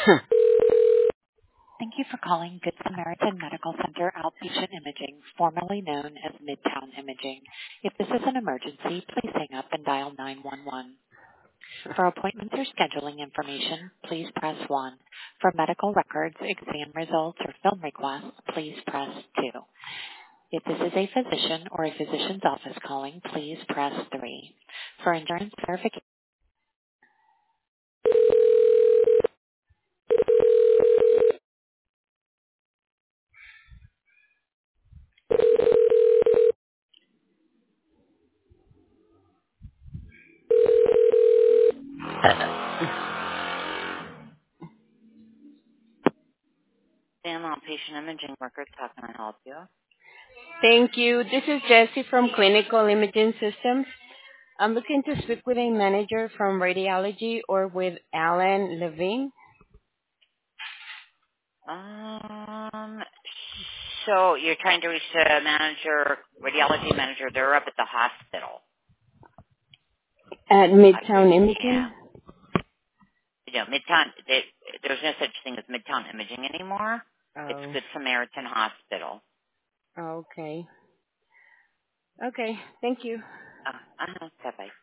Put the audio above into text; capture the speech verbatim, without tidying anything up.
Thank you for calling Good Samaritan Medical Center Outpatient Imaging, formerly known as Midtown Imaging. If this is an emergency, please hang up and dial nine one one. For appointments or scheduling information, please press one. For medical records, exam results, or film requests, please press two. If this is a physician or a physician's office calling, please press three. For insurance verification, Sam Outpatient Imaging Records, how can I help you? Thank you. This is Jessie from Clinical Imaging Systems. I'm looking to speak with a manager from radiology or with Alan Levine. Um, so you're trying to reach the manager, radiology manager. They're up at the hospital. At I would, Midtown yeah. Imaging? You know, Midtown, they, there's no such thing as Midtown Imaging anymore. It's Oh, Good Samaritan Hospital. okay. Okay, thank you. Uh, uh-huh, bye-bye.